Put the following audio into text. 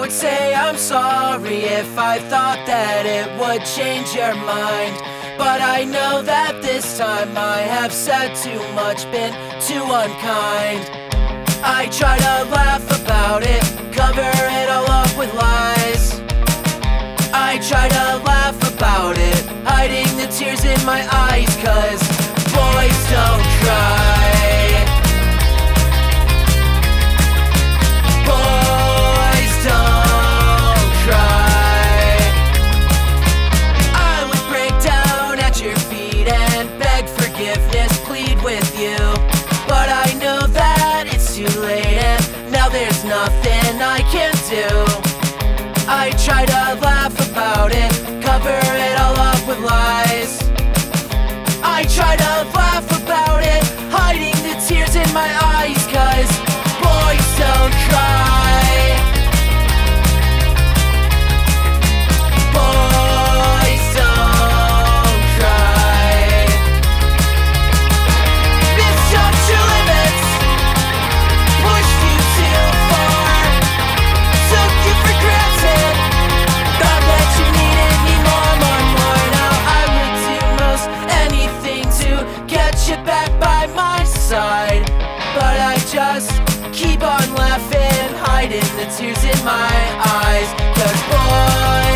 would say I'm sorry if I thought that it would change your mind. But I know that this time I have said too much, been too unkind. I try to laugh about it, cover it all up with lies. I try to laugh about it, hiding the tears in my eyes, 'cause boys don't cry. Boys don't cry. I would break down at your feet and beg forgiveness, plead with you. But I know that it's too late and now there's nothing I can do. I try to laugh about it, cover it all up with lies. I try to laugh about it, hiding the tears in my eyes, 'cause boys don't cry. Boys don't cry. Misjudged your limits, pushed you too far, took you for granted, thought that you needed me more. Now I would do most anything to get you back by my side, but I just keep on laughing, hiding the tears in my eyes, 'cause boys